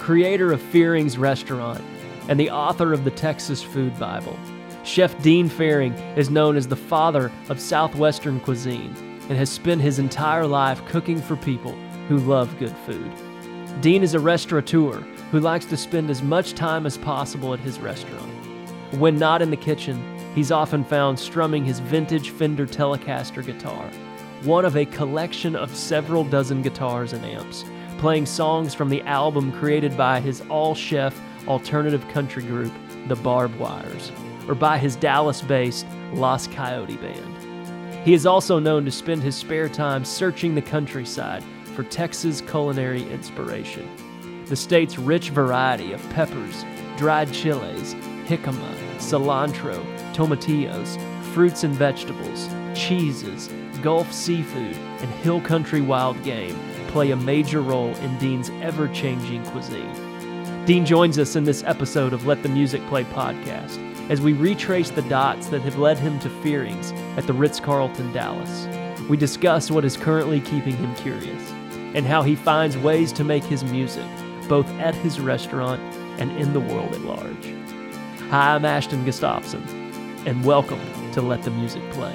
creator of Fearing's Restaurant, and the author of the Texas Food Bible. Chef Dean Fearing is known as the father of Southwestern cuisine and has spent his entire life cooking for people who love good food. Dean is a restaurateur who likes to spend as much time as possible at his restaurant. When not in the kitchen, he's often found strumming his vintage Fender Telecaster guitar, one of a collection of several dozen guitars and amps, playing songs from the album created by his all-chef alternative country group, the Barb Wires, or by his Dallas-based Los Coyote Band. He is also known to spend his spare time searching the countryside for Texas culinary inspiration. The state's rich variety of peppers, dried chiles, jicama, cilantro, tomatillos, fruits and vegetables, cheeses, Gulf seafood, and hill country wild game play a major role in Dean's ever-changing cuisine. Dean joins us in this episode of Let the Music Play podcast as we retrace the dots that have led him to Fearing's at the Ritz-Carlton, Dallas. We discuss what is currently keeping him curious and how he finds ways to make his music, both at his restaurant and in the world at large. Hi, I'm Ashton Gustafson, and welcome to Let the Music Play.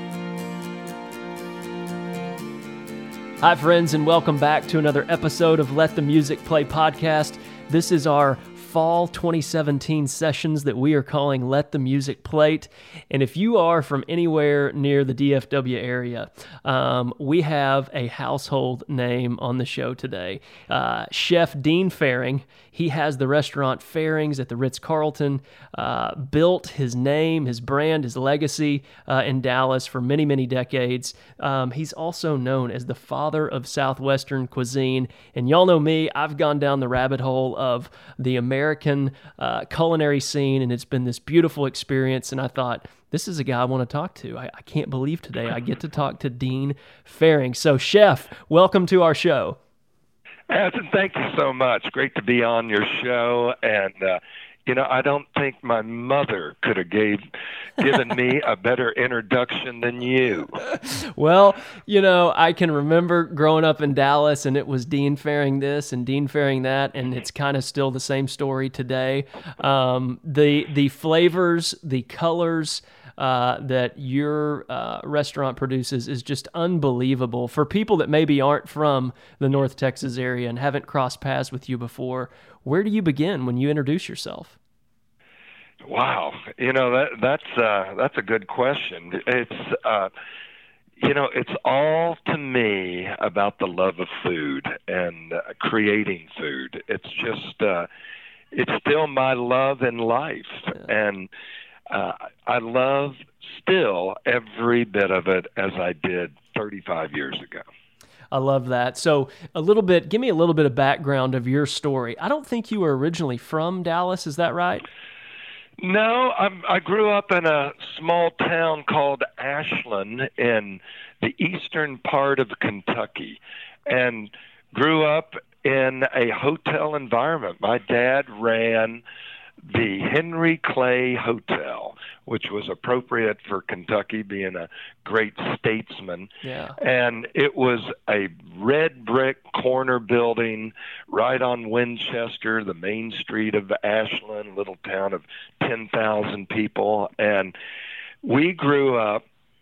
Hi, friends, and welcome back to another episode of Let the Music Play podcast. This is our fall 2017 sessions that we are calling Let the Music Plate. And if you are from anywhere near the DFW area, we have a household name on the show today. Chef Dean Fearing. He has the restaurant Fearing's at the Ritz-Carlton, built his name, his brand, his legacy in Dallas for many, many decades. He's also known as the father of Southwestern cuisine. And y'all know me, I've gone down the rabbit hole of the American culinary scene, and it's been this beautiful experience. And I thought, this is a guy I want to talk to. I can't believe today I get to talk to Dean Fearing. So, Chef, welcome to our show. Ashton, thank you so much. Great to be on your show. And, I don't think my mother could have given me a better introduction than you. Well, I can remember growing up in Dallas, and it was Dean Fearing this and Dean Fearing that, and it's kind of still the same story today. The flavors, the colors that your restaurant produces is just unbelievable. For people that maybe aren't from the North Texas area and haven't crossed paths with you before, where do you begin when you introduce yourself? Wow, that's a good question. It's it's all to me about the love of food and creating food. It's just it's still my love in life, and I love still every bit of it as I did 35 years ago. I love that. So give me a little bit of background of your story. I don't think you were originally from Dallas. Is that right? No, I grew up in a small town called Ashland in the eastern part of Kentucky and grew up in a hotel environment. My dad ran the Henry Clay Hotel, which was appropriate for Kentucky, being a great statesman. Yeah. And it was a red brick corner building right on Winchester, the main street of Ashland, little town of 10,000 people. And we grew up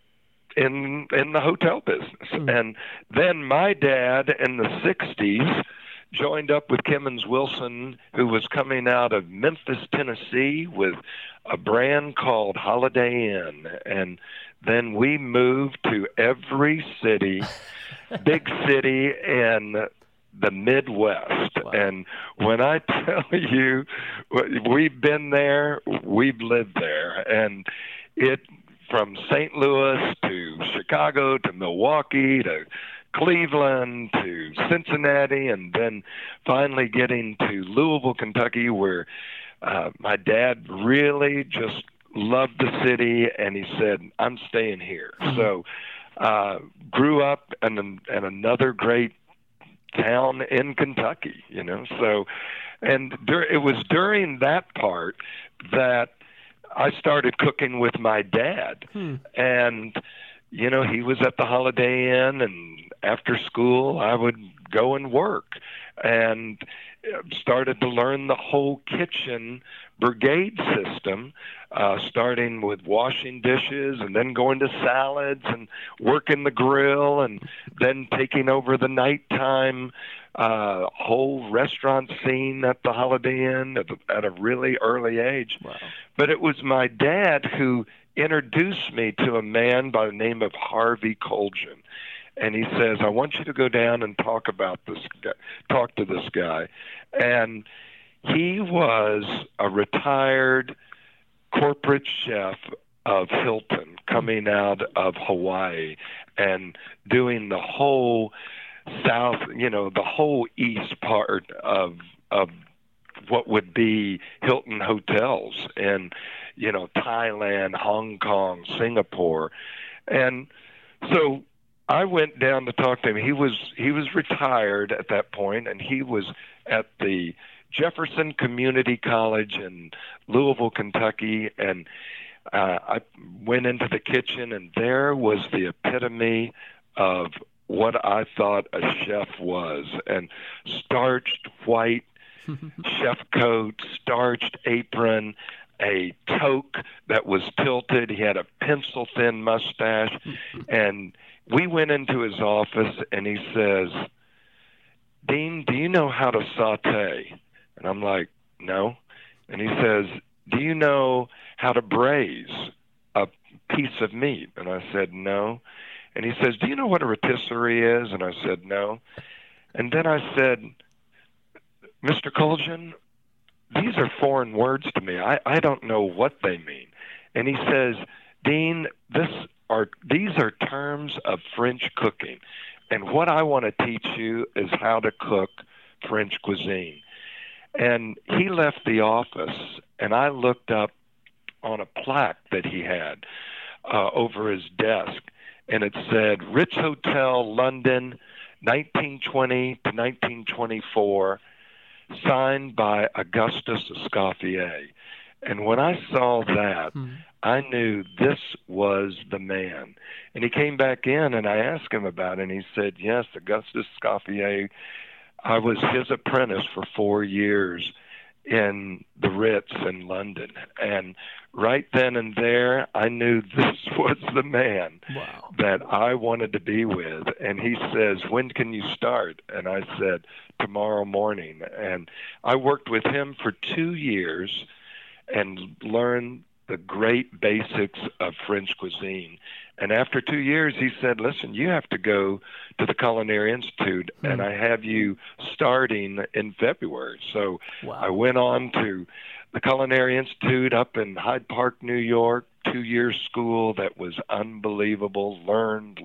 in the hotel business. And then my dad in the 60s joined up with Kimmons Wilson, who was coming out of Memphis, Tennessee, with a brand called Holiday Inn. And then we moved to every city, big city in the Midwest. Wow. And when I tell you, we've been there, we've lived there. And it, from St. Louis to Chicago to Milwaukee to Cleveland to Cincinnati, and then finally getting to Louisville, Kentucky, where my dad really just loved the city, and he said, I'm staying here. So grew up in another great town in Kentucky, So, and it was during that part that I started cooking with my dad. And, he was at the Holiday Inn, and after school, I would go and work. and started to learn the whole kitchen brigade system, starting with washing dishes and then going to salads and working the grill and then taking over the nighttime whole restaurant scene at the Holiday Inn at a really early age. Wow. But it was my dad who introduced me to a man by the name of Harvey Colgan. And he says, I want you to go down and talk to this guy. And he was a retired corporate chef of Hilton coming out of Hawaii and doing the whole south, the whole east part of what would be Hilton hotels in, Thailand, Hong Kong, Singapore. And so I went down to talk to him. He was retired at that point, and he was at the Jefferson Community College in Louisville, Kentucky, and I went into the kitchen, and there was the epitome of what I thought a chef was, and starched white chef coat, starched apron, a toque that was tilted. He had a pencil-thin mustache, and we went into his office, and he says, Dean, do you know how to saute? And I'm like, no. And he says, do you know how to braise a piece of meat? And I said, no. And he says, do you know what a rotisserie is? And I said, no. And then I said, Mr. Colgan, these are foreign words to me. I don't know what they mean. And he says, Dean, these are terms of French cooking. And what I want to teach you is how to cook French cuisine. And he left the office, and I looked up on a plaque that he had over his desk, and it said, Ritz Hotel, London, 1920 to 1924, signed by Augustus Escoffier. And when I saw that, I knew this was the man. And he came back in, and I asked him about it, and he said, yes, Augustus Escoffier, I was his apprentice for 4 years in the Ritz in London. And right then and there, I knew this was the man that I wanted to be with. And he says, when can you start? And I said, tomorrow morning. And I worked with him for 2 years and learned the great basics of French cuisine. And after 2 years, he said, listen, you have to go to the Culinary Institute, and I have you starting in February. So I went on to the Culinary Institute up in Hyde Park, New York, 2-year school that was unbelievable, learned,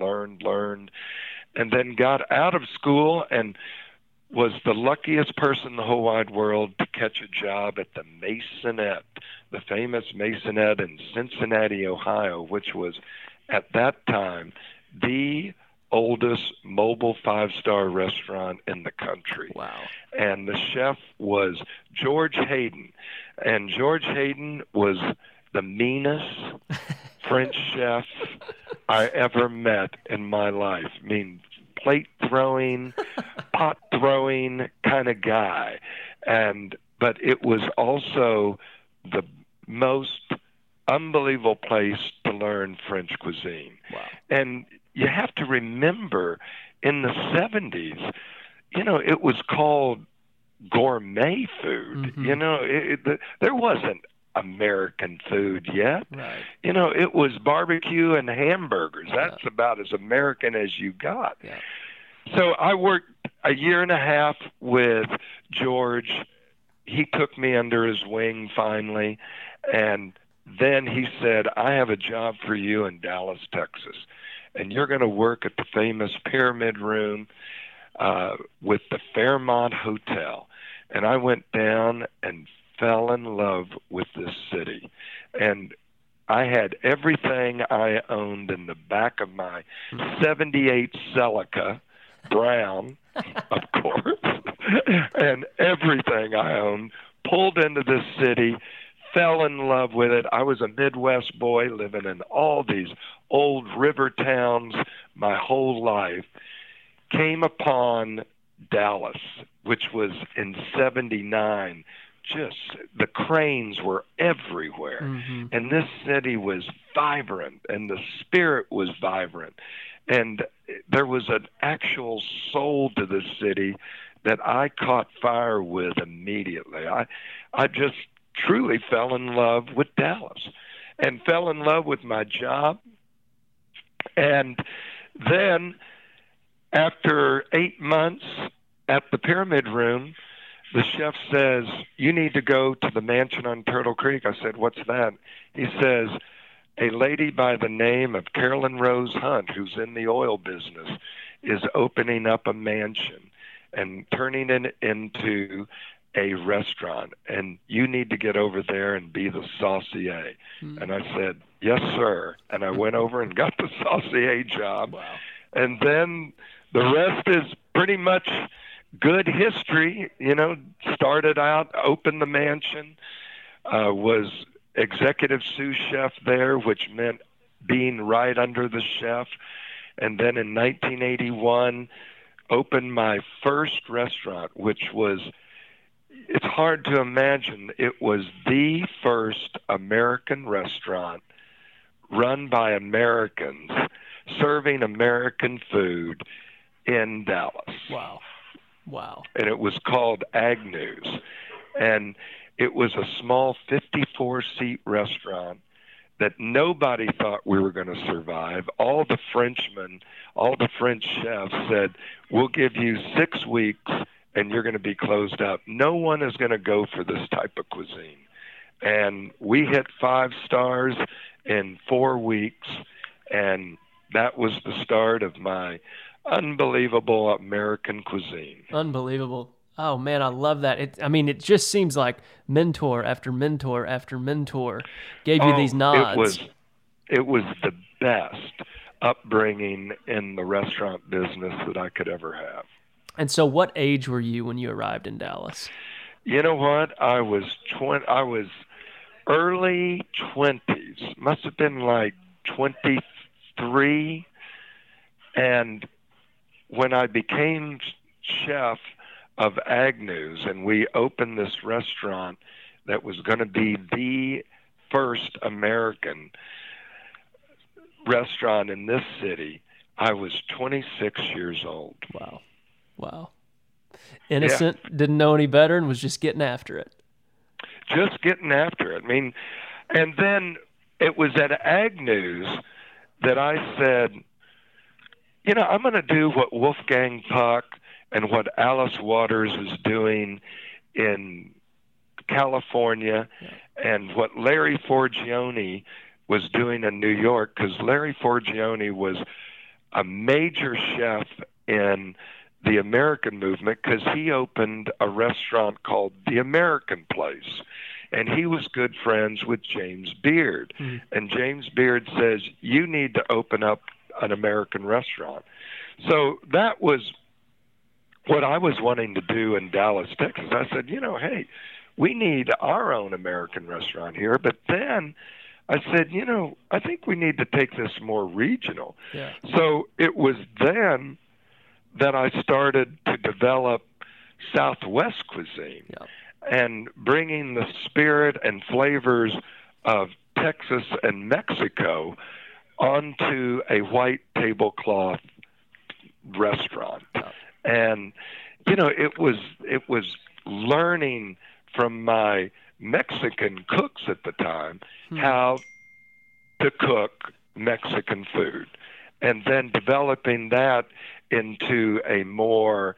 and then got out of school and was the luckiest person in the whole wide world to catch a job at the Masonette, the famous Masonette in Cincinnati, Ohio, which was at that time the oldest mobile 5-star restaurant in the country. Wow. And the chef was George Hayden. And George Hayden was the meanest French chef I ever met in my life. I mean, plate throwing, pot throwing kind of guy. But it was also the most unbelievable place to learn French cuisine. Wow. And you have to remember, in the 70s, it was called gourmet food. There wasn't American food yet. Right. It was barbecue and hamburgers. That's about as American as you got. Yeah. So I worked a year and a half with George. He took me under his wing finally, and then he said, I have a job for you in Dallas, Texas, and you're going to work at the famous Pyramid Room with the Fairmont Hotel. And I went down and fell in love with this city. And I had everything I owned in the back of my 78 Celica, brown, of course, and everything I owned, pulled into this city, fell in love with it. I was a Midwest boy living in all these old river towns my whole life, came upon Dallas, which was in 79, just the cranes were everywhere. Mm-hmm. And this city was vibrant, and the spirit was vibrant. And there was an actual soul to the city that I caught fire with immediately. I just truly fell in love with Dallas and fell in love with my job. And then after 8 months at the Pyramid Room, the chef says, "You need to go to the mansion on Turtle Creek." I said, "What's that?" He says, "A lady by the name of Carolyn Rose Hunt, who's in the oil business, is opening up a mansion and turning it into a restaurant, and you need to get over there and be the saucier." And I said, "Yes, sir." And I went over and got the saucier job. Wow. And then the rest is pretty much good history. You know, started out, opened the mansion, was executive sous chef there, which meant being right under the chef. And then in 1981, opened my first restaurant, which was, it's hard to imagine, it was the first American restaurant run by Americans, serving American food in Dallas. Wow. Wow. And it was called Agnew's. And it was a small 54-seat restaurant that nobody thought we were going to survive. All the Frenchmen, all the French chefs said, "We'll give you 6 weeks and you're going to be closed up. No one is going to go for this type of cuisine." And we hit 5 stars in 4 weeks, and that was the start of my unbelievable American cuisine. Unbelievable. Oh, man, I love that. It just seems like mentor after mentor after mentor gave you these nods. It was the best upbringing in the restaurant business that I could ever have. And so what age were you when you arrived in Dallas? You know what? I was early 20s. Must have been like 23. And when I became chef of Agnew's, and we opened this restaurant that was going to be the first American restaurant in this city, I was 26 years old. Wow. Wow. Innocent, didn't know any better, and was just getting after it. Just getting after it. I mean, and then it was at Agnew's that I said, you know, I'm going to do what Wolfgang Puck and what Alice Waters was doing in California, and what Larry Forgione was doing in New York, because Larry Forgione was a major chef in the American movement, because he opened a restaurant called The American Place, and he was good friends with James Beard. And James Beard says, "You need to open up an American restaurant." So that was what I was wanting to do in Dallas, Texas. I said, you know, hey, we need our own American restaurant here. But then I said, you know, I think we need to take this more regional. Yeah. So it was then that I started to develop Southwest cuisine, and bringing the spirit and flavors of Texas and Mexico onto a white tablecloth restaurant. And you know, it was learning from my Mexican cooks at the time how to cook Mexican food, and then developing that into a more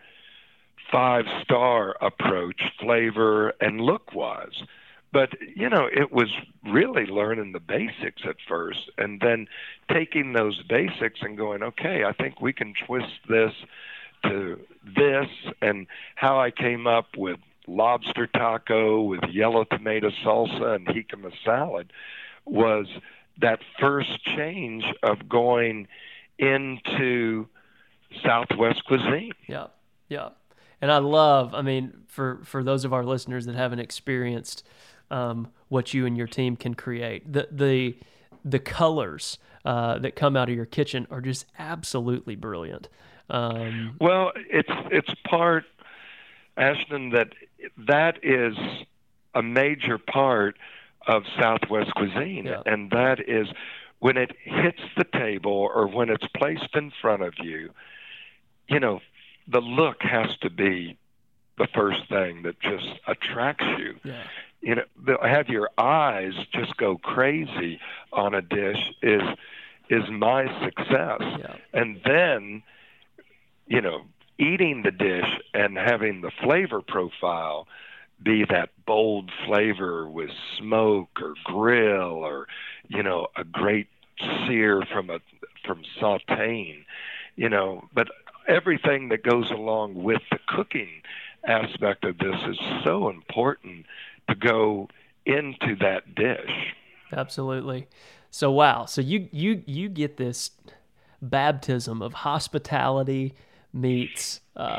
5-star approach, flavor and look-wise. But, you know, it was really learning the basics at first, and then taking those basics and going, okay, I think we can twist this to this. And how I came up with lobster taco with yellow tomato salsa and jicama salad was that first change of going into Southwest cuisine. Yeah, yeah. And I love, for those of our listeners that haven't experienced what you and your team can create, the colors that come out of your kitchen are just absolutely brilliant. Well, it's part Ashton, that is a major part of Southwest cuisine, Yeah. and that is when it hits the table or when it's placed in front of you, you know, the look has to be the first thing that just attracts you. Yeah. You know, have your eyes just go crazy on a dish is my success. Yeah. And then, you know, eating the dish and having the flavor profile be that bold flavor with smoke or grill or, you know, a great sear from sautéing, you know, but everything that goes along with the cooking aspect of this is so important to go into that dish. Absolutely. So wow. So you get this baptism of hospitality meets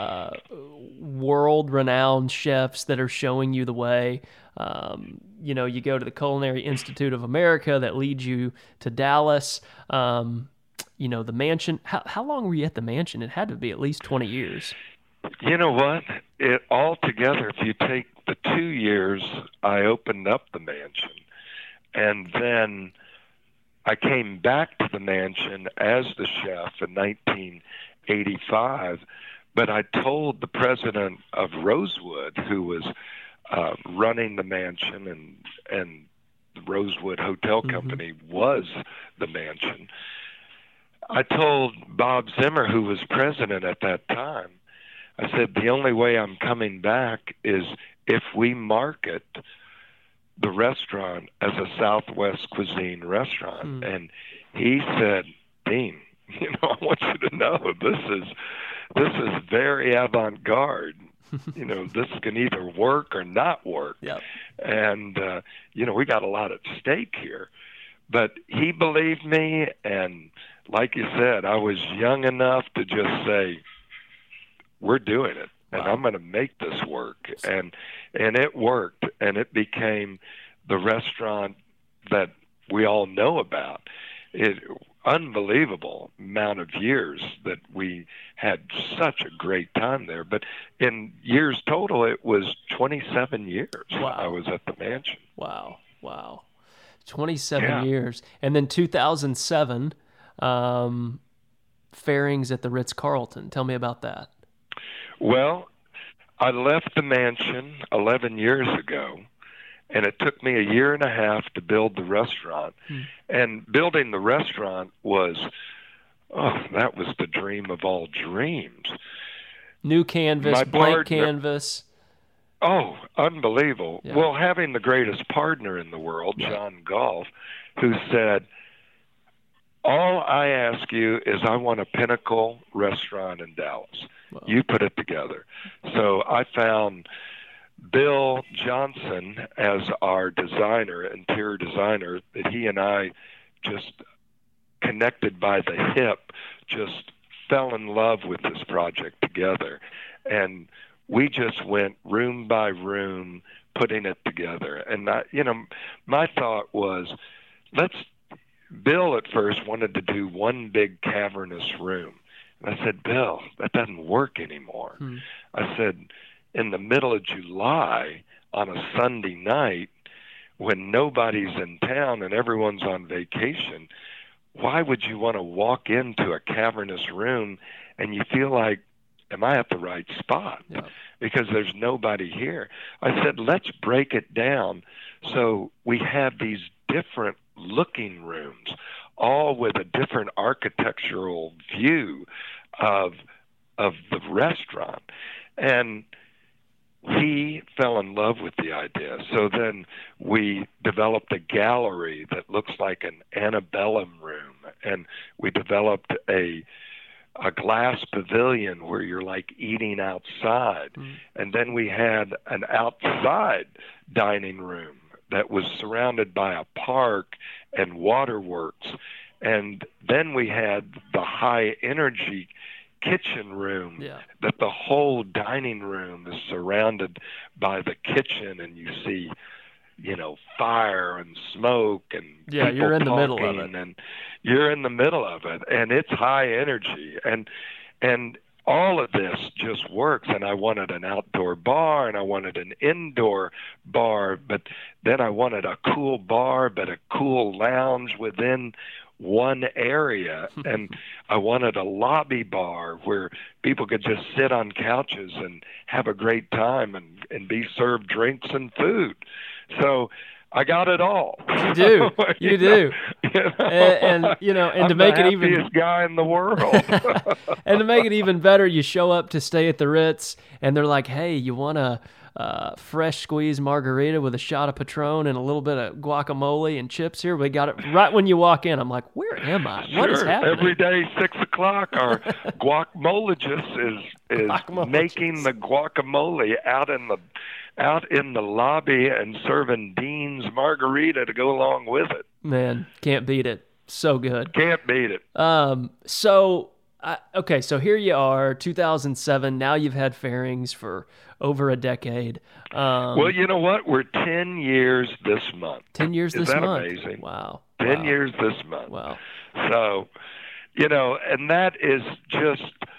world-renowned chefs that are showing you the way. You know, you go to the Culinary Institute of America that leads you to Dallas. You know, the mansion. How long were you at the mansion? It had to be at least 20 years. You know what? It all together, if you take the 2 years I opened up the mansion, and then I came back to the mansion as the chef in 1985, but I told the president of Rosewood, who was running the mansion, and the Rosewood Hotel Company was the mansion. I told Bob Zimmer, who was president at that time, I said, the only way I'm coming back is if we market the restaurant as a Southwest cuisine restaurant. And he said, Dean, you know, I want you to know this is very avant-garde. You know, this can either work or not work. Yep. And, you know, we got a lot at stake here. But he believed me, and like you said, I was young enough to just say, we're doing it, and I'm going to make this work. And it worked, and it became the restaurant that we all know about. Unbelievable amount of years that we had such a great time there. But in years total, it was 27 years I was at the mansion. Wow. 27 years. And then 2007, Fairings at the Ritz-Carlton. Tell me about that. Well, I left the mansion 11 years ago, and it took me a year and a half to build the restaurant. And building the restaurant that was the dream of all dreams. New canvas, blank canvas. Oh, unbelievable. Yeah. Well, having the greatest partner in the world, John Golf, who said, all I ask you is I want a pinnacle restaurant in Dallas. Wow. You put it together. So I found Bill Johnson as our designer, interior designer, that he and I just connected by the hip, just fell in love with this project together. And we just went room by room putting it together. And my thought was, Bill at first wanted to do one big cavernous room. And I said, Bill, that doesn't work anymore. I said, in the middle of July on a Sunday night when nobody's in town and everyone's on vacation, why would you want to walk into a cavernous room and you feel like, am I at the right spot? Yeah. Because there's nobody here. I said, let's break it down so we have these different looking rooms, all with a different architectural view of the restaurant. And he fell in love with the idea. So then we developed a gallery that looks like an antebellum room, and we developed a glass pavilion where you're like eating outside. And then we had an outside dining room that was surrounded by a park and waterworks. And then we had the high energy kitchen room that the whole dining room is surrounded by the kitchen, and you see, fire and smoke and people you're in the middle of it. And you're in the middle of it, and it's high energy. And all of this just works. And I wanted an outdoor bar and I wanted an indoor bar, but then I wanted a cool bar, but a cool lounge within one area. And I wanted a lobby bar where people could just sit on couches and have a great time and be served drinks and food. So I got it all. You do. You do. And I'm to make the it even happiest guy in the world. and to make it even better, you show up to stay at the Ritz, and they're like, "Hey, you want a fresh squeezed margarita with a shot of Patron and a little bit of guacamole and chips here?" We got it right when you walk in. I'm like, "Where am I? What is happening?" Every day, 6:00, our guacamologist is making the guacamole out in the lobby and serving Dean's margarita to go along with it. Man, can't beat it. So good. Can't beat it. So here you are, 2007. Now you've had Fairings for over a decade. Well, you know what? We're 10 years this month. 10 years this month. Isn't that amazing? Wow. 10 years this month. Wow. So, and that is just,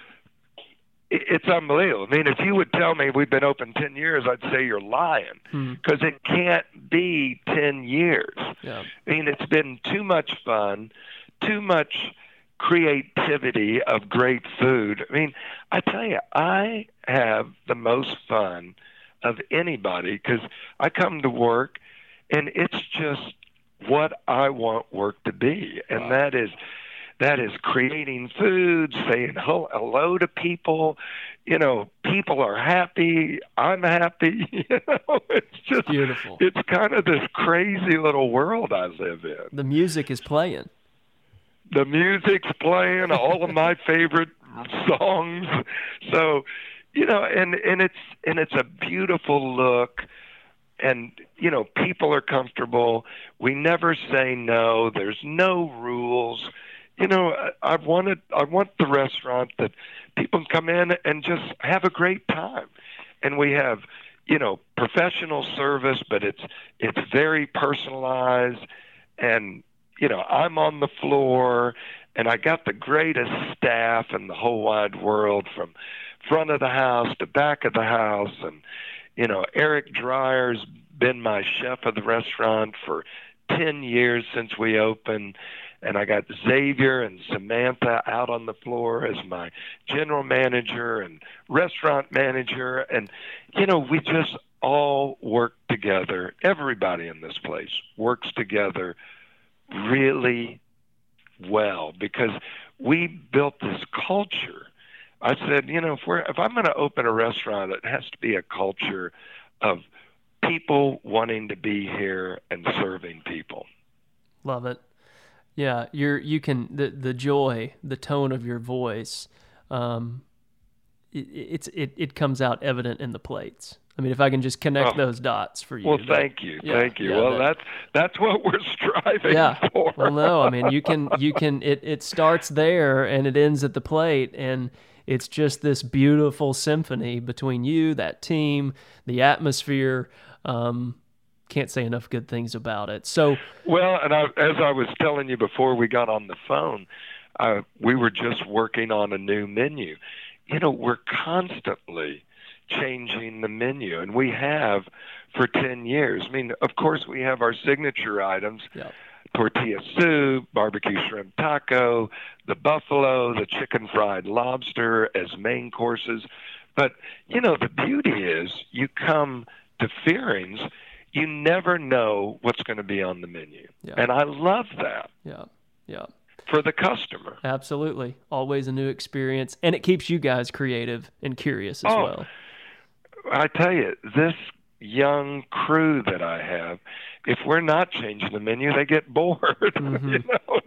it's unbelievable. I mean, if you would tell me we've been open 10 years, I'd say you're lying, because it can't be 10 years. Yeah. I mean, it's been too much fun, too much creativity of great food. I mean, I tell you, I have the most fun of anybody because I come to work and it's just what I want work to be. And that is creating food, saying hello to people. People are happy. I'm happy. It's just beautiful. It's kind of this crazy little world I live in. The music is playing. The music's playing, all of my favorite songs. So, and it's a beautiful look. And, people are comfortable. We never say no. There's no rules. I want the restaurant that people can come in and just have a great time. And we have, professional service, but it's very personalized. And, I'm on the floor and I got the greatest staff in the whole wide world, from front of the house to back of the house. And, Eric Dreyer's been my chef of the restaurant for 10 years since we opened. And I got Xavier and Samantha out on the floor as my general manager and restaurant manager. And, we just all work together. Everybody in this place works together really well because we built this culture. I said, if I'm going to open a restaurant, it has to be a culture of people wanting to be here and serving people. Love it. Yeah, you can the joy, the tone of your voice, it comes out evident in the plates. I mean, if I can just connect those dots for you. Well, thank you. Yeah, well, that's what we're striving for. Well, no, I mean, you can it starts there and it ends at the plate, and it's just this beautiful symphony between you, that team, the atmosphere. Can't say enough good things about it. So, well, and as I was telling you before we got on the phone, we were just working on a new menu. We're constantly changing the menu, and we have for 10 years. I mean, of course, we have our signature items, tortilla soup, barbecue shrimp taco, the buffalo, the chicken fried lobster as main courses. But, the beauty is you come to Fearings, you never know what's going to be on the menu. Yeah. And I love that. Yeah. For the customer. Absolutely. Always a new experience. And it keeps you guys creative and curious as well. I tell you, this young crew that I have, if we're not changing the menu, they get bored. Mm-hmm.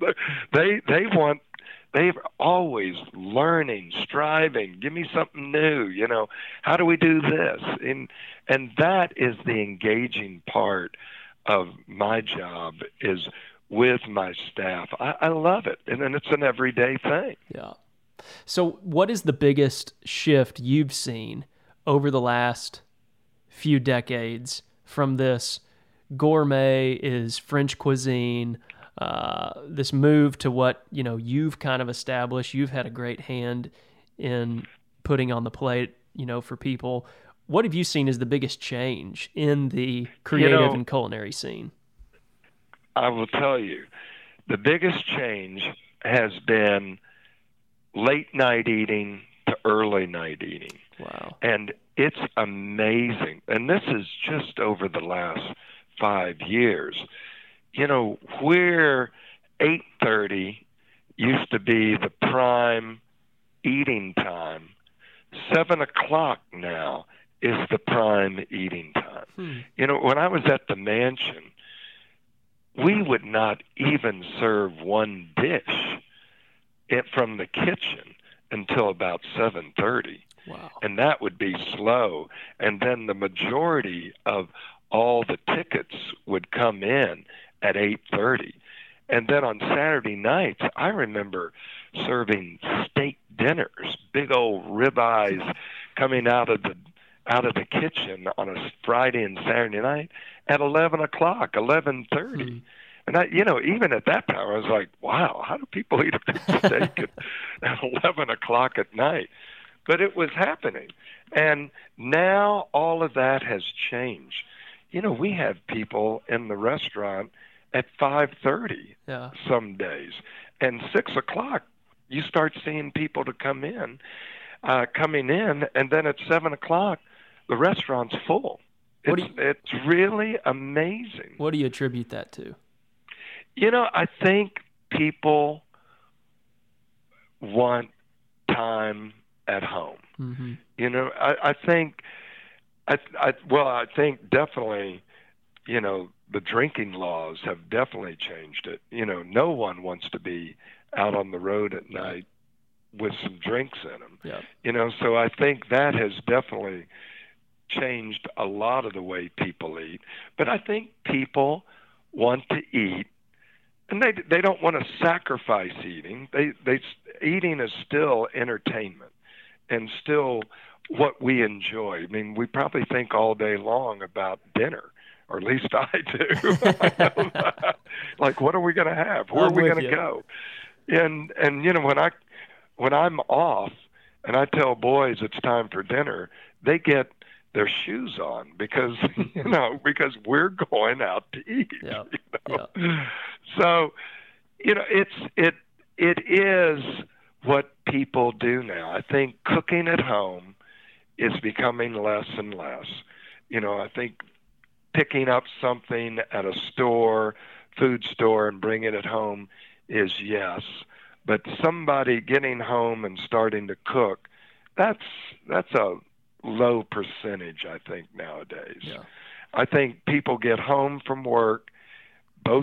They're always learning, striving. Give me something new. How do we do this? And that is the engaging part of my job, is with my staff. I love it, and then it's an everyday thing. Yeah. So, what is the biggest shift you've seen over the last few decades from this gourmet is French cuisine? This move to what you've kind of established. You've had a great hand in putting on the plate, for people. What have you seen as the biggest change in the creative and culinary scene? I will tell you, the biggest change has been late night eating to early night eating. Wow. And it's amazing. And this is just over the last 5 years. Where 8:30 used to be the prime eating time, 7 o'clock now is the prime eating time. When I was at the mansion, we would not even serve one dish from the kitchen until about 7:30. Wow. And that would be slow. And then the majority of all the tickets would come in at 8:30. And then on Saturday nights, I remember serving steak dinners, big old ribeyes coming out of the kitchen on a Friday and Saturday night at 11 o'clock, 11:30. And even at that time, I was like, wow, how do people eat a big steak at 11 o'clock at night? But it was happening. And now all of that has changed. We have people in the restaurant at 5:30 some days. And 6 o'clock, you start seeing people coming in, and then at 7 o'clock, the restaurant's full. It's really amazing. What do you attribute that to? I think people want time at home. Mm-hmm. I think definitely, the drinking laws have definitely changed it. No one wants to be out on the road at night with some drinks in them. Yeah. So I think that has definitely changed a lot of the way people eat. But I think people want to eat, and they don't want to sacrifice eating. Eating is still entertainment and still what we enjoy. I mean, we probably think all day long about dinner, or at least I do. I know that. Like, what are we going to have? Where are we going to go? And when I'm off and I tell boys it's time for dinner, they get their shoes on because because we're going out to eat. Yeah. So it is what people do now. I think cooking at home is becoming less and less. I think picking up something at a food store, and bringing it home is yes, but somebody getting home and starting to cook, that's a low percentage, I think, nowadays. Yeah. I think people get home from work, both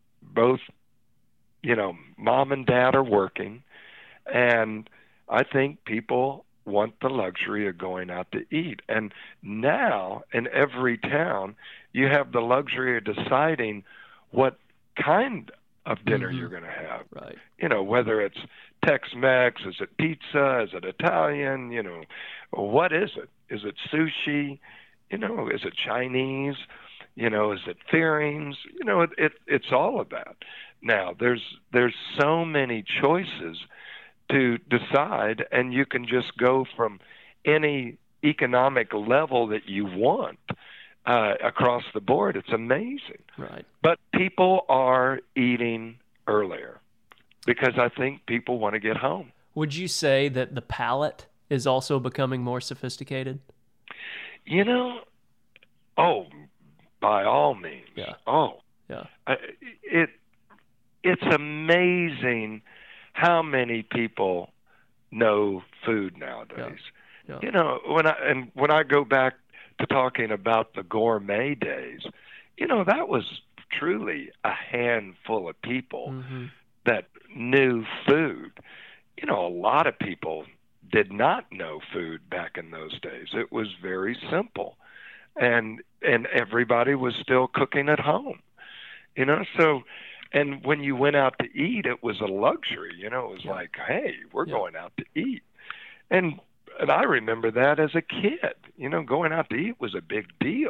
mom and dad are working, and I think people want the luxury of going out to eat. And now in every town, you have the luxury of deciding what kind of dinner you're going to have. Right. Whether it's Tex-Mex, is it pizza, is it Italian, what is it? Is it sushi? Is it Chinese? Is it Fearings? It's all of that. Now, there's so many choices to decide, and you can just go from any economic level that you want across the board. It's amazing. Right. But people are eating earlier because I think people want to get home. Would you say that the palate is also becoming more sophisticated? By all means. Yeah. Yeah. It's amazing how many people know food nowadays. Yeah. When I go back to talking about the gourmet days, that was truly a handful of people that knew food. A lot of people did not know food back in those days. It was very simple, and everybody was still cooking at home. So. And when you went out to eat, it was a luxury. It was like, hey, we're going out to eat. And I remember that as a kid. Going out to eat was a big deal.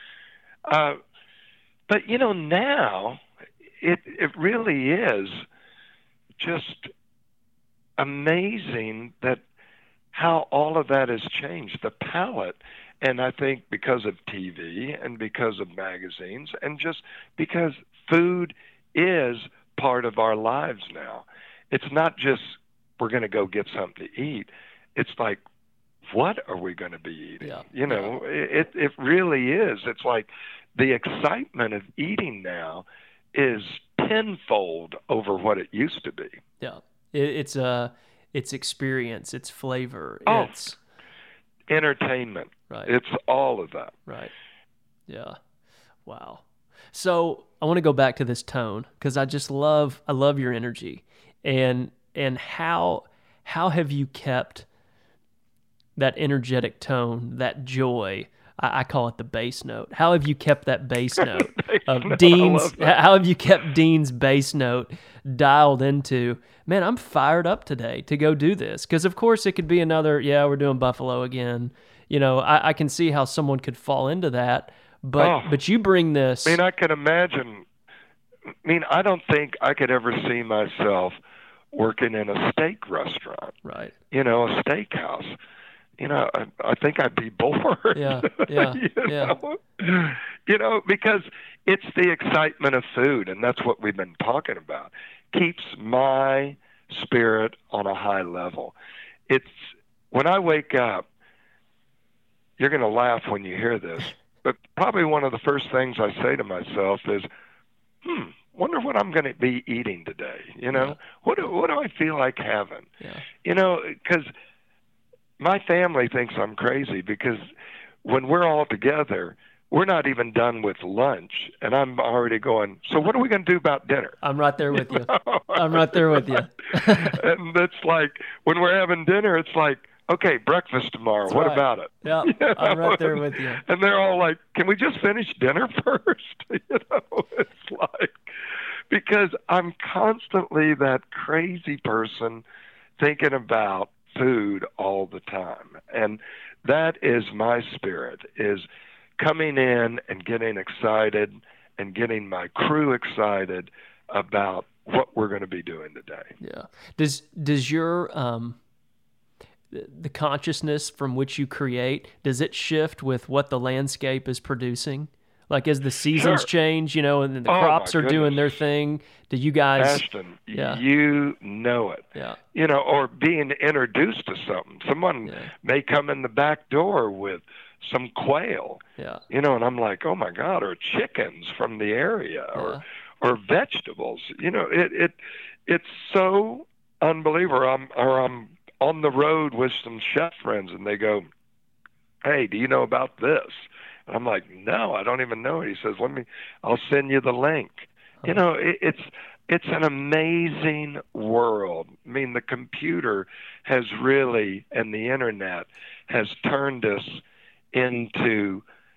But, now it really is just amazing that how all of that has changed the palate. And I think because of TV and because of magazines and just because food is part of our lives now. It's not just we're going to go get something to eat. It's like, what are we going to be eating? Yeah. You know, it really is. It's like the excitement of eating now is tenfold over what it used to be. Yeah. It's experience, it's flavor, Oh, it's entertainment. right. It's all of that. Right. Yeah. Wow. So I want to go back to this tone because I love your energy, and how have you kept that energetic tone, that joy? I call it the bass note. How have you kept that bass note of Dean's? How have you kept Dean's bass note dialed into? Man, I'm fired up today to go do this because, of course, it could be another. Yeah, we're doing Buffalo again. You know, I can see how someone could fall into that, but you bring this. I mean, I can imagine. I mean, I don't think I could ever see myself working in a steak restaurant. Right. You know, a steakhouse. You know, I think I'd be bored. Yeah. You know, because it's the excitement of food, and that's what we've been talking about. Keeps my spirit on a high level. It's when I wake up, you're going to laugh when you hear this, but probably one of the first things I say to myself is, wonder what I'm going to be eating today. You know, what do I feel like having? Yeah. You know, because my family thinks I'm crazy because when we're all together, we're not even done with lunch, and I'm already going, so what are we going to do about dinner? I'm right there with you. I'm right there with you. And it's like, when we're having dinner, it's like, okay, breakfast tomorrow. That's what right. about it? Yeah, You know? I'm right there with you. And they're all like, can we just finish dinner first? You know, it's like, because I'm constantly that crazy person thinking about food all the time. And that is my spirit, is coming in and getting excited and getting my crew excited about what we're going to be doing today. Yeah. Does your the consciousness from which you create, does it shift with what the landscape is producing? Like as the seasons change, you know, and the crops are doing their thing, do you guys... Ashton, you know it. Yeah. You know, or being introduced to something. Someone may come in the back door with some quail. Yeah. You know, and I'm like, oh my God, or chickens from the area, or vegetables. You know, it's so unbelievable. I'm on the road with some chef friends, and they go, hey, do you know about this? And I'm like, no, I don't even know it. He says, I'll send you the link. You know, it's an amazing world. I mean, the computer has really, and the internet has turned us into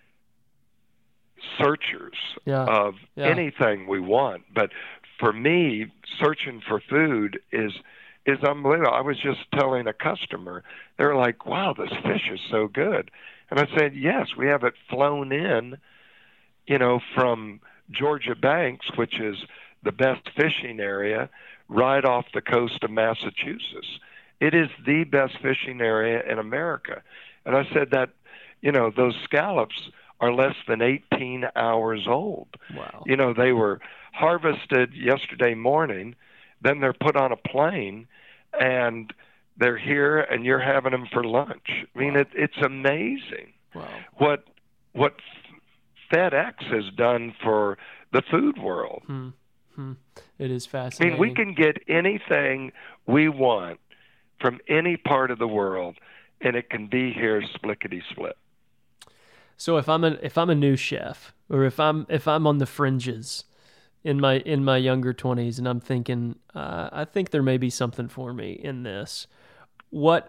searchers of anything we want. But for me, searching for food is unbelievable. I was just telling a customer, they're like, wow, this fish is so good. And I said, yes, we have it flown in, you know, from Georgia Banks, which is the best fishing area right off the coast of Massachusetts. It is the best fishing area in America. And I said that, you know, those scallops are less than 18 hours old. Wow. You know, they were harvested yesterday morning, then they're put on a plane, and they're here, and you're having them for lunch. I mean, it's amazing what FedEx has done for the food world. It is fascinating. I mean, we can get anything we want from any part of the world, and it can be here splickety-split. So if I'm a new chef, or if I'm on the fringes in my younger 20s, and I'm thinking, I think there may be something for me in this. What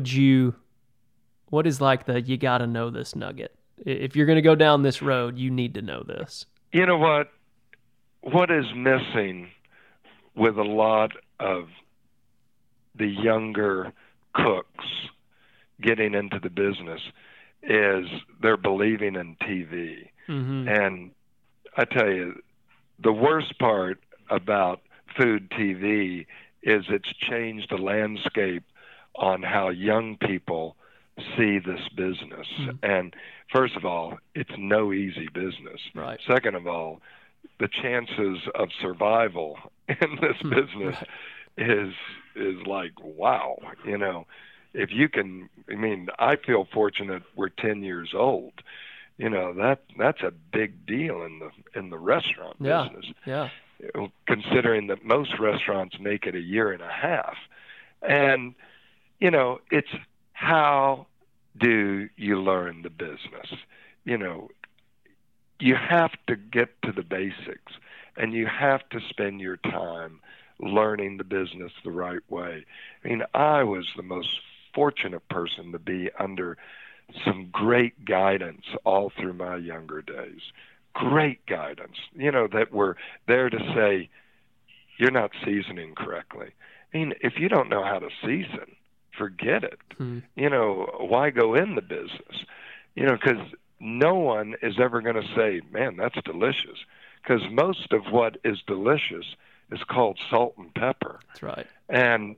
is like the you got to know this nugget? If you're going to go down this road, you need to know this. You know what? What is missing with a lot of the younger cooks getting into the business is they're believing in TV. Mm-hmm. And I tell you, the worst part about food TV is it's changed the landscape on how young people see this business. And first of all, it's no easy business. Right. Second of all, the chances of survival in this business is like, wow, you know, if you can, I mean, I feel fortunate we're 10 years old. You know, that's a big deal in the restaurant business. Yeah. Considering that most restaurants make it a year and a half. And, you know, it's how do you learn the business? You know, you have to get to the basics, and you have to spend your time learning the business the right way. I mean, I was the most fortunate person to be under some great guidance all through my younger days. Great guidance, you know, that were there to say, you're not seasoning correctly. I mean, if you don't know how to season, forget it. You know, why go in the business? You know, because no one is ever going to say, man, that's delicious. Because most of what is delicious is called salt and pepper. That's right. And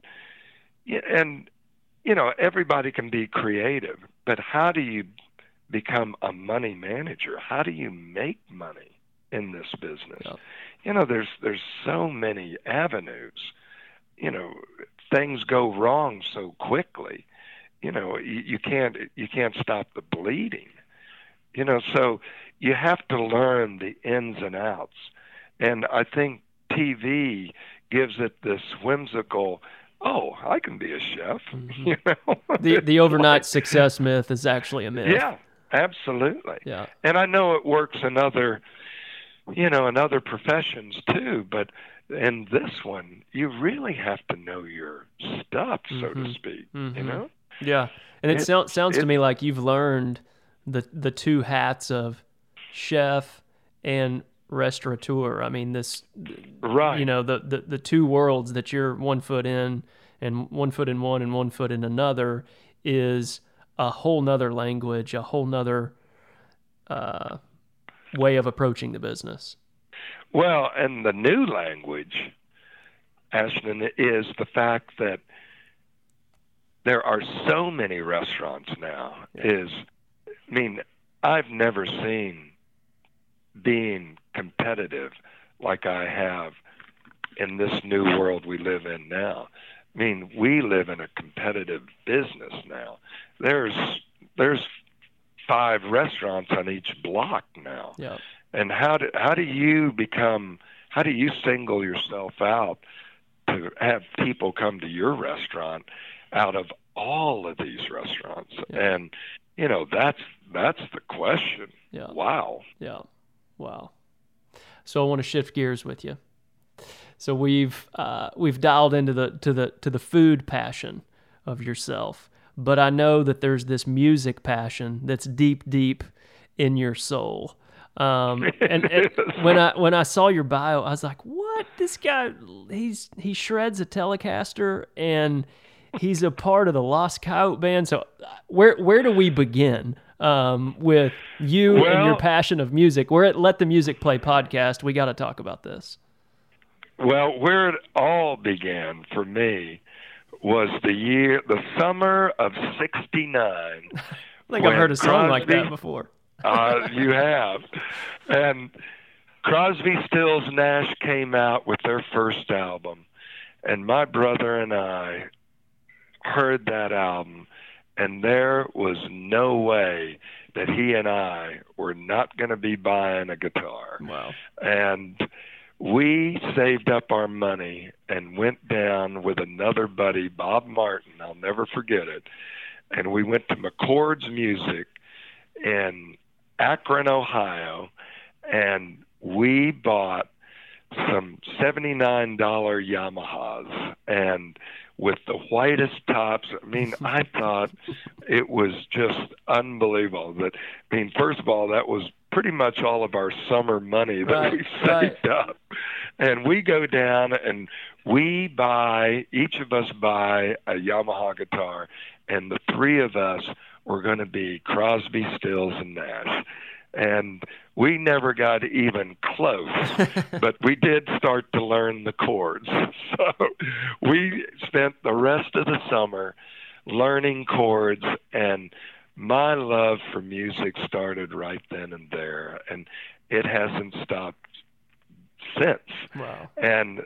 you know, everybody can be creative, but how do you become a money manager? How do you make money in this business? Yep. You know, there's so many avenues. You know, things go wrong so quickly. You know, you can't stop the bleeding. You know, so you have to learn the ins and outs. And I think TV gives it this whimsical, oh, I can be a chef. You know, the overnight success myth is actually a myth. Yeah, absolutely. Yeah, and I know it works in other professions too, but in this one, you really have to know your stuff, so to speak. You know. Yeah, and it sounds to me like you've learned the two hats of chef and restaurateur. I mean, this, right? You know, the two worlds that you're 1 foot in, and 1 foot in one and 1 foot in another, is a whole nother language, a whole nother way of approaching the business. Well, and the new language, Ashton, is the fact that there are so many restaurants now. I mean, I've never seen being competitive like I have in this new world we live in now. I mean, we live in a competitive business now. There's 5 restaurants on each block now. Yeah. And how do you single yourself out to have people come to your restaurant out of all of these restaurants? Yeah. And you know, that's the question. Yeah. Wow. Yeah. Wow. So I want to shift gears with you. So we've dialed into the food passion of yourself, but I know that there's this music passion that's deep in your soul. And when I saw your bio, I was like, what? This guy, he shreds a Telecaster, and he's a part of the Lost Coyote Band. So where do we begin with you and your passion of music? We're at Let the Music Play podcast. We got to talk about this. Well, where it all began for me was the summer of '69. I think I've heard a song like that before. You have. And Crosby, Stills, Nash came out with their first album, and my brother and I heard that album, and there was no way that he and I were not going to be buying a guitar. Wow. And we saved up our money and went down with another buddy, Bob Martin, I'll never forget it, and we went to McCord's Music in Akron, Ohio, and we bought some $79 Yamahas, and with the whitest tops. I mean, I thought it was just unbelievable. First of all, that was pretty much all of our summer money that we saved up. And we go down and each of us buy a Yamaha guitar, and the 3 of us were going to be Crosby, Stills, and Nash. And we never got even close, but we did start to learn the chords. So we spent the rest of the summer learning chords, and my love for music started right then and there, and it hasn't stopped since. Wow. And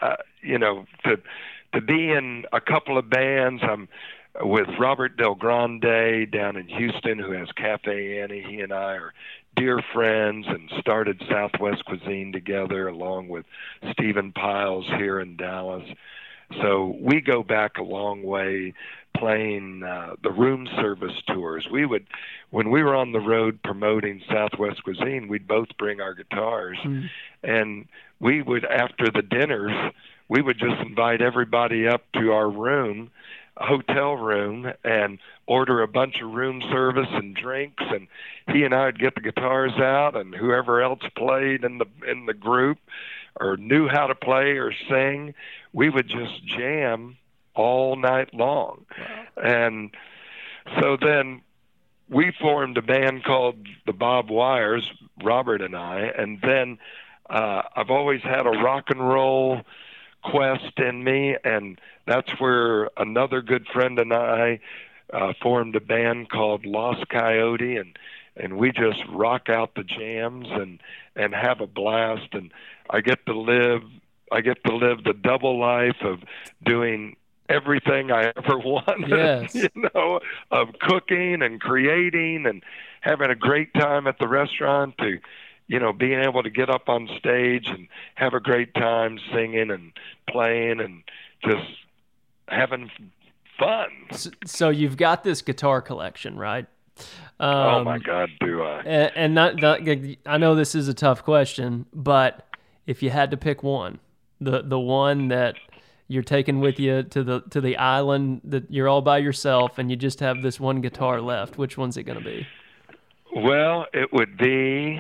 to be in a couple of bands, I'm with Robert Del Grande down in Houston, who has Cafe Annie. He and I are dear friends and started Southwest Cuisine together, along with Stephen Piles here in Dallas. So we go back a long way, playing the room service tours. When we were on the road promoting Southwest Cuisine, we'd both bring our guitars, and we would, after the dinners, we would just invite everybody up to our room, hotel room, and order a bunch of room service and drinks, and he and I would get the guitars out, and whoever else played in the group or knew how to play or sing, we would just jam all night long. Wow. And so then we formed a band called the Bob Wires, Robert and I, and then I've always had a rock and roll quest in me, and that's where another good friend and I formed a band called Lost Coyote, and we just rock out the jams and have a blast. And I get to live the double life of doing everything I ever wanted, yes. Of cooking and creating and having a great time at the restaurant, to being able to get up on stage and have a great time singing and playing and just having fun. So you've got this guitar collection, right? Oh my God, do I? And not, I know this is a tough question, but if you had to pick one, the one that you're taking with you to the island, that you're all by yourself and you just have this one guitar left, which one's it going to be? Well, it would be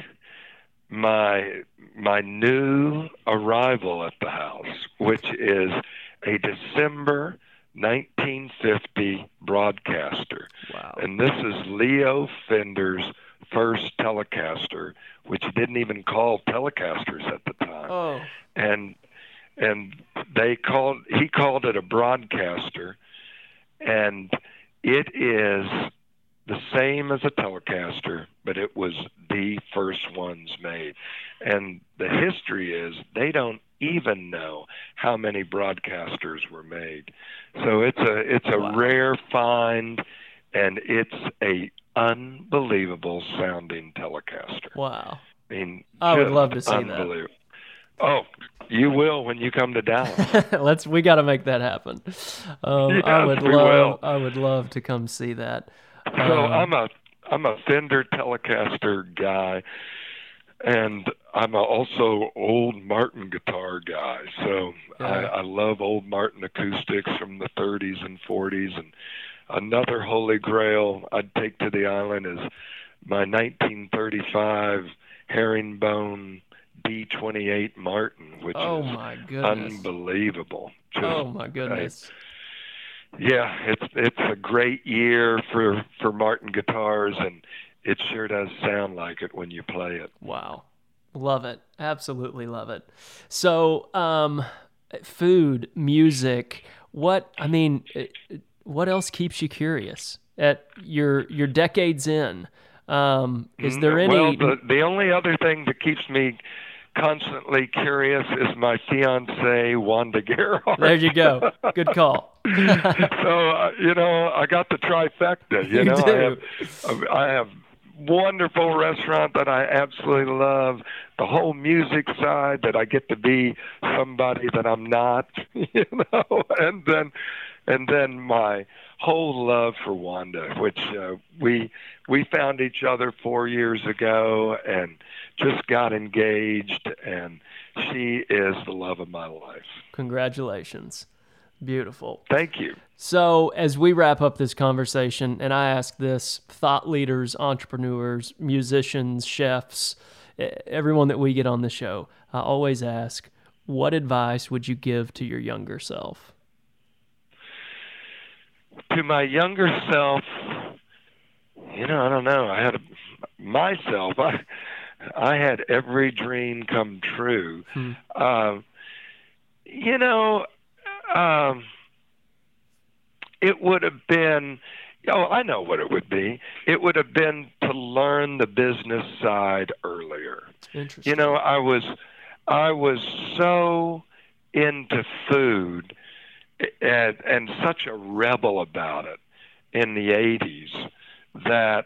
my new arrival at the house, which is a December 1950 Broadcaster. Wow. And this is Leo Fender's first Telecaster, which he didn't even call Telecasters at the time. Oh. And he called it a Broadcaster, and it is the same as a Telecaster, but it was the first ones made. And the history is they don't even know how many Broadcasters were made. So it's a Wow. rare find, and it's a unbelievable sounding Telecaster. Wow. I mean, I would love to see that. Oh, you will when you come to Dallas. We got to make that happen. Yes, I would we love. will. I would love to come see that. So I'm a Fender Telecaster guy, and I'm also old Martin guitar guy. So yeah. I love old Martin acoustics from the 30s and 40s. And another holy grail I'd take to the island is my 1935 herringbone D28 Martin, which oh is my goodness. unbelievable. Oh my goodness. Yeah, it's a great year for Martin guitars, and it sure does sound like it when you play it. Wow. Love it. Absolutely love it. So, food, music, what else keeps you curious at your decades in? Is there any... Well, the only other thing that keeps me constantly curious is my fiancée, Wanda Gerhardt. There you go. Good call. So, I got the trifecta. You do. I have wonderful restaurant that I absolutely love, the whole music side that I get to be somebody that I'm not, and then my whole love for Wanda, which we found each other 4 years ago and just got engaged, and she is the love of my life. Congratulations. Beautiful. Thank you. So as we wrap up this conversation, and I ask this, thought leaders, entrepreneurs, musicians, chefs, everyone that we get on the show, I always ask, what advice would you give to your younger self? To my younger self, I don't know. I had every dream come true. it would have been, I know what it would be. It would have been to learn the business side earlier. Interesting. I was so into food and such a rebel about it in the 80s that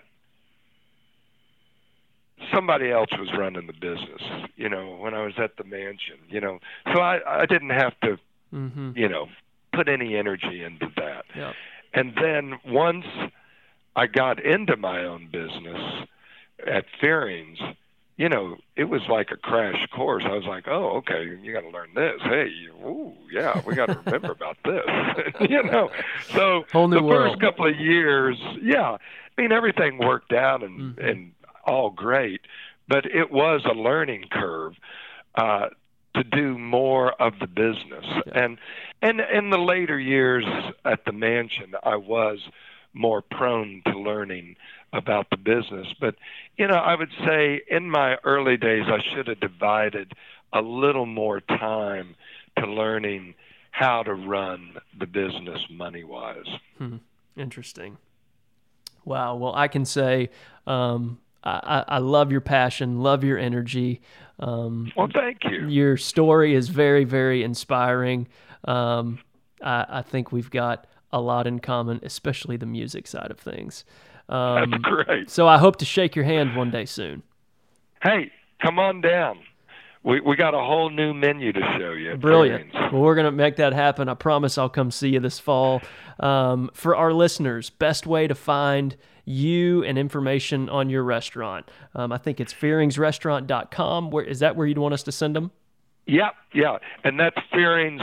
somebody else was running the business, when I was at the mansion, so I didn't have to, put any energy into that. Yep. And then once I got into my own business at Fearing's, it was like a crash course. I was like, oh, okay, you got to learn this. Hey, yeah, we got to remember about this. So Whole new the world. first couple of years, everything worked out and all great, but it was a learning curve to do more of the business. Yeah. And in the later years at the mansion, I was more prone to learning about the business. But, I would say in my early days, I should have divided a little more time to learning how to run the business money-wise. Interesting. Wow. Well, I can say I love your passion, love your energy. Well, thank you. Your story is very, very inspiring. I think we've got a lot in common, especially the music side of things. That's great. So I hope to shake your hand one day soon. Hey, come on down. We got a whole new menu to show you. Brilliant. Well, we're going to make that happen. I promise I'll come see you this fall. For our listeners, best way to find you and information on your restaurant. I think it's fearingsrestaurant.com. Is that where you'd want us to send them? Yeah. And that's Fearing's,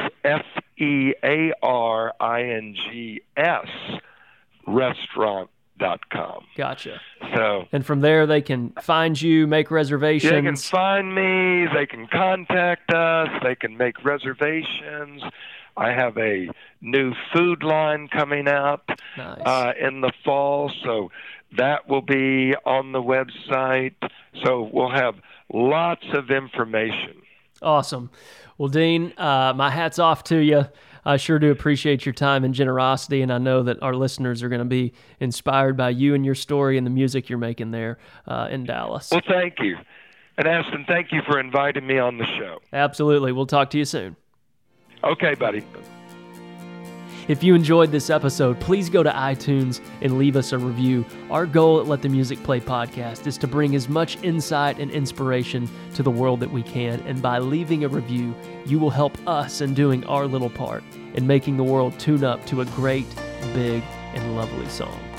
FEARINGS restaurant.com. Gotcha. So, and from there they can find you, make reservations. They can find me, they can contact us, they can make reservations. I have a new food line coming out in the fall, so that will be on the website. So we'll have lots of information. Awesome. Well, Dean, my hat's off to you. I sure do appreciate your time and generosity, and I know that our listeners are going to be inspired by you and your story and the music you're making there in Dallas. Well, thank you. And Aston, thank you for inviting me on the show. Absolutely. We'll talk to you soon. Okay, buddy. If you enjoyed this episode, please go to iTunes and leave us a review. Our goal at Let the Music Play podcast is to bring as much insight and inspiration to the world that we can, and by leaving a review, you will help us in doing our little part in making the world tune up to a great, big, and lovely song.